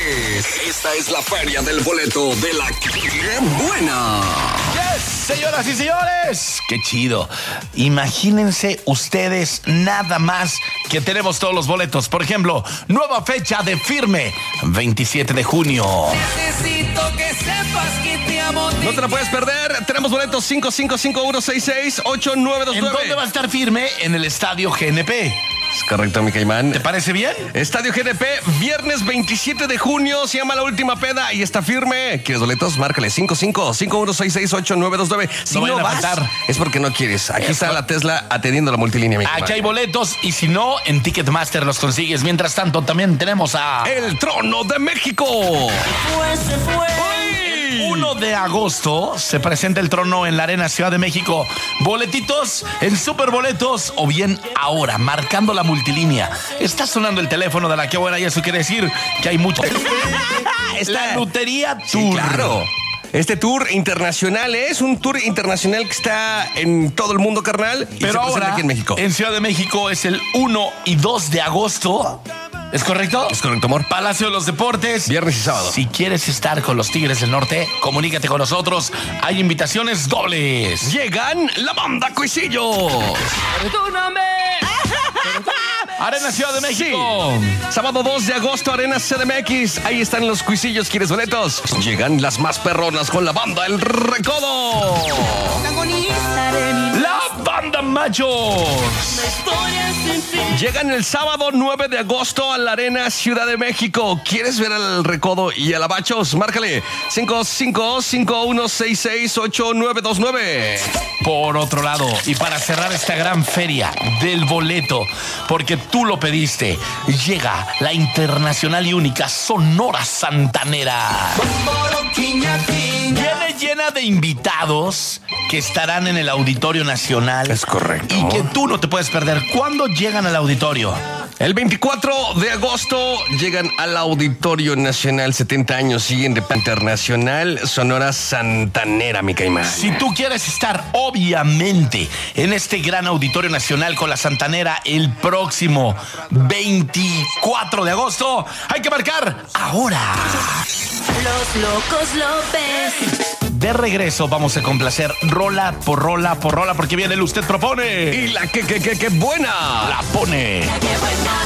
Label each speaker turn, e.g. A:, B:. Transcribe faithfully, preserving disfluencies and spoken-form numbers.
A: dólares. Esta es la feria del boleto de la ¡Qué buena!
B: Yes, señoras y señores, qué chido. Imagínense ustedes nada más que tenemos todos los boletos. Por ejemplo, nueva fecha de Firme, veintisiete de junio.
C: Necesito que sepas que te amo.
D: No te la puedes perder. Tenemos boletos cinco cinco cinco uno seis seis ocho nueve dos
B: ¿En
D: nueve.
B: dónde va a estar Firme? En el Estadio G N P.
D: Es correcto, mi Caimán.
B: ¿Te parece bien?
D: Estadio G N P, viernes veintisiete de junio, se llama La Última Peda y está Firme. ¿Quieres boletos? Márcale cinco cinco cinco uno seis seis ocho nueve dos nueve. Si
B: No
D: no,
B: vayan a
D: vas,
B: faltar.
D: es porque no quieres. Aquí
B: Es
D: está
B: por-
D: la Tesla atendiendo la multilínea, mi Caimán.
B: Aquí hay boletos y si no, en Ticketmaster los consigues. Mientras tanto, también tenemos a...
D: El Trono de México.
C: Fue, se fue.
B: uno de agosto se presenta el Trono en la Arena Ciudad de México. Boletitos en Superboletos o bien ahora, marcando la multilínea. Está sonando el teléfono de la Qué Buena y eso quiere decir que hay mucho. La Lotería Tour.
D: Sí, claro. Este tour internacional es un tour internacional que está en todo el mundo, carnal. Y
B: Pero
D: se presenta
B: ahora,
D: aquí en México.
B: en Ciudad de México es el uno y dos de agosto. ¿Es correcto?
D: Es correcto, amor.
B: Palacio de los Deportes.
D: Viernes y sábado.
B: Si quieres estar con los Tigres del Norte, comunícate con nosotros. Hay invitaciones dobles.
D: Llegan la banda Cuisillos.
C: Perdóname.
B: Arena Ciudad de México.
D: Sábado dos de agosto, Arena C D M X. Ahí están los Cuisillos. ¿Quieres boletos? Llegan las más perronas con la banda El Recodo.
C: Protagonizaré mi
B: La banda Machos.
C: historia sin fin.
D: Llegan el sábado nueve de agosto a la Arena Ciudad de México. ¿Quieres ver al Recodo y a la Machos? Márcale cinco cinco cinco uno seis seis ocho nueve dos nueve.
B: Por otro lado, y para cerrar esta gran feria del boleto, porque tú lo pediste, llega la internacional y única Sonora Santanera. Viene llena de invitados que estarán en el Auditorio Nacional.
D: Es correcto.
B: Y que tú no te puedes perder. ¿Cuándo llegan al auditorio?
D: El veinticuatro de agosto llegan al Auditorio Nacional. setenta años siguen de internacional Sonora Santanera, mi Caimán.
B: Si tú quieres estar, obviamente, en este gran Auditorio Nacional con la Santanera el próximo veinticuatro de agosto, hay que marcar ahora.
C: Los locos López.
B: De regreso vamos a complacer rola por rola por rola porque viene el Usted Propone.
D: Y la que, que, que, que buena.
B: La pone.
C: Qué buena